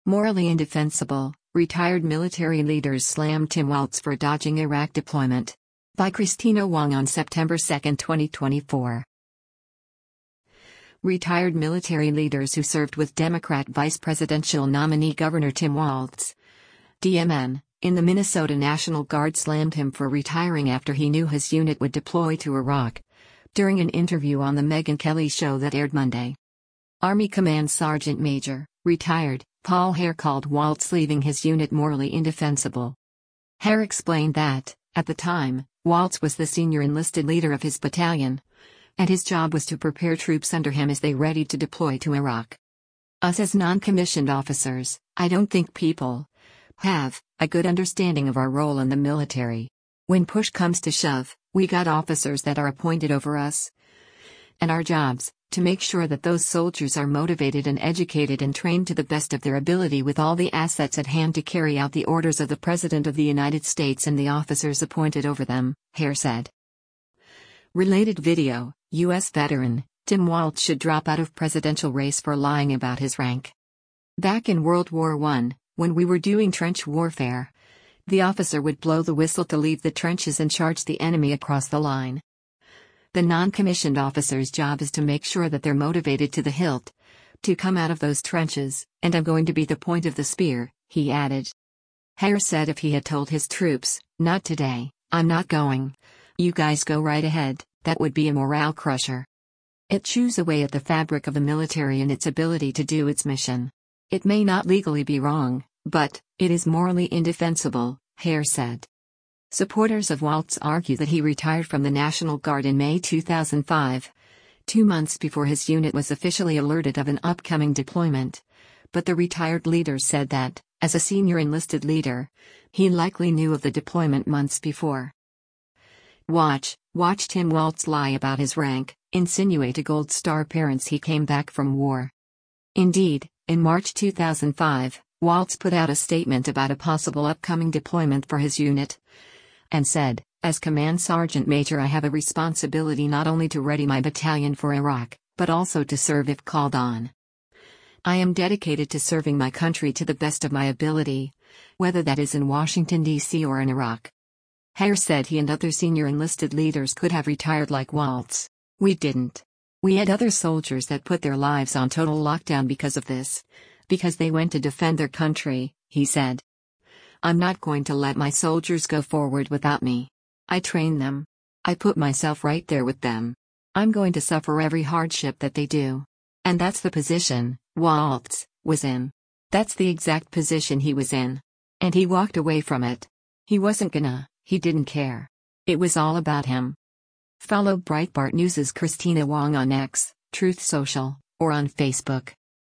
Morally indefensible, retired military leaders slam Tim Walz for dodging Iraq deployment. By Christina Wong on September 2, 2024. Retired military leaders who served with Democrat vice presidential nominee Governor Tim Walz, DMN, in the Minnesota National Guard slammed him for retiring after he knew his unit would deploy to Iraq. During an interview on the Megyn Kelly Show that aired Monday, Army Command Sergeant Major, retired, Paul Hare called Walz leaving his unit morally indefensible. Hare explained that, at the time, Walz was the senior enlisted leader of his battalion, and his job was to prepare troops under him as they readied to deploy to Iraq. Us as non-commissioned officers, I don't think people have a good understanding of our role in the military. When push comes to shove, we got officers that are appointed over us, and our jobs, to make sure that those soldiers are motivated and educated and trained to the best of their ability with all the assets at hand to carry out the orders of the President of the United States and the officers appointed over them, Hare said. Related video, U.S. veteran, Tim Walz should drop out of presidential race for lying about his rank. Back in World War I, when we were doing trench warfare, the officer would blow the whistle to leave the trenches and charge the enemy across the line. The non-commissioned officer's job is to make sure that they're motivated to the hilt to come out of those trenches, and I'm going to be the point of the spear, he added. Hare said if he had told his troops, "Not today, I'm not going. You guys go right ahead," that would be a morale crusher. It chews away at the fabric of the military and its ability to do its mission. It may not legally be wrong, but it is morally indefensible, Hare said. Supporters of Walz argue that he retired from the National Guard in May 2005, 2 months before his unit was officially alerted of an upcoming deployment. But the retired leader said that, as a senior enlisted leader, he likely knew of the deployment months before. Watch Tim Walz lie about his rank, insinuate to Gold Star parents he came back from war. Indeed, in March 2005, Walz put out a statement about a possible upcoming deployment for his unit, and said, "As Command Sergeant Major, I have a responsibility not only to ready my battalion for Iraq, but also to serve if called on. I am dedicated to serving my country to the best of my ability, whether that is in Washington, D.C. or in Iraq." Hare said he and other senior enlisted leaders could have retired like Walz. "We didn't. We had other soldiers that put their lives on total lockdown because of this, because they went to defend their country," he said. "I'm not going to let my soldiers go forward without me. I train them. I put myself right there with them. I'm going to suffer every hardship that they do." And that's the position Walz was in. That's the exact position he was in. And he walked away from it. He wasn't gonna, he didn't care. It was all about him. Follow Breitbart News' Christina Wong on X, Truth Social, or on Facebook.